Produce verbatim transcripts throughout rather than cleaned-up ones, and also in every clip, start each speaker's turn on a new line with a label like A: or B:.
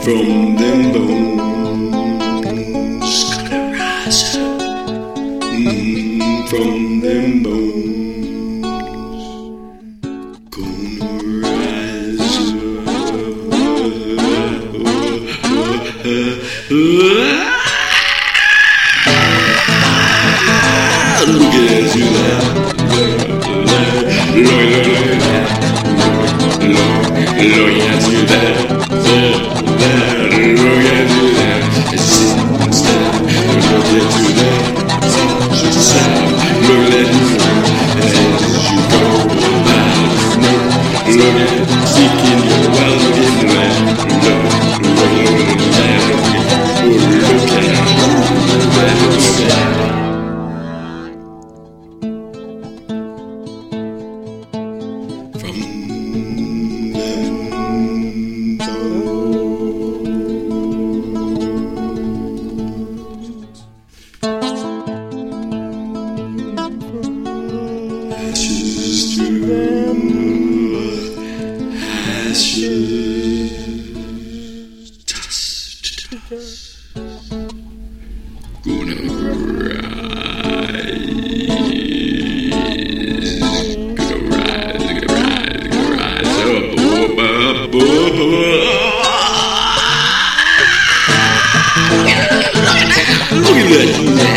A: from them bones. Gonna rise up mm, from them bones. Gonna rise up. Look at you there. Look, look, look, look at you there. Look at you there. Sit and stare. Look at you there. Sit and stare. Look at you there. As you go by. Look at seeking your well. Look at there. Look, look, look there. Look at you there. Ashes to them, ashes, dust to dust. Gonna rise, gonna rise, gonna rise, gonna rise up, up, up, up, up. Look at that,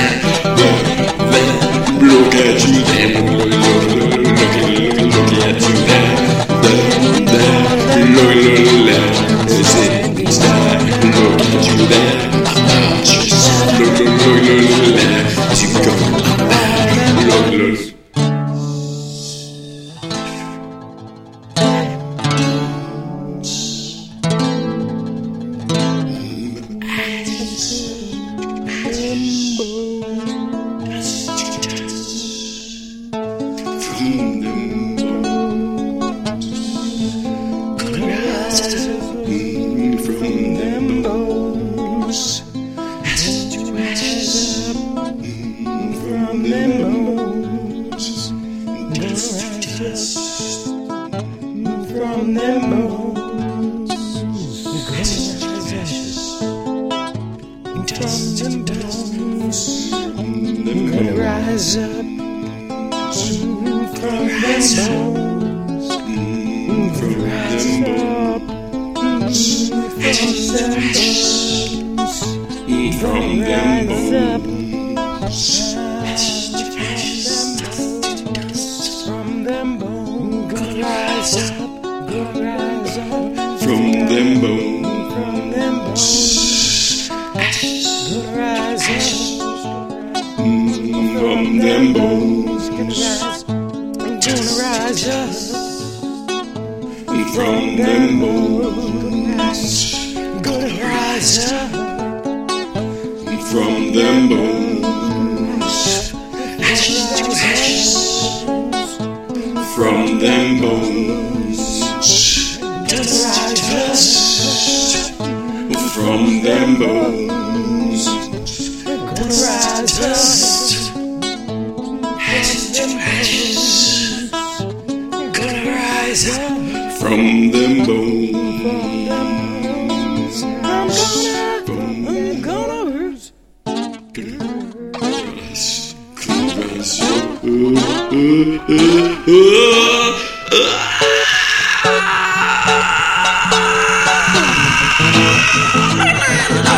A: look at you there, look, look, look, look, look at you there, there, there, look, look, look, sit and stare, look at you there, just look, look, look, look, look, you go back, look, look. From them bones, gonna rise up from them bones, ashes to ashes up from them bones, dust to dust from them bones, ashes to ashes dust to dust, gonna rise up. From them bones, from them bones, from them bones, from them bones, gonna rise up, gonna rise up, from them bones, from them bones, gonna rise up, from them bones, gonna rise up. Gonna rise up from them bones. Gonna rise up from them bones. Ashes to ashes from them bones. Dust to dust from them bones. Gonna rise up. Ashes to ashes. From them bones, I'm gonna, I'm gonna rise, gonna rise, gonna rise.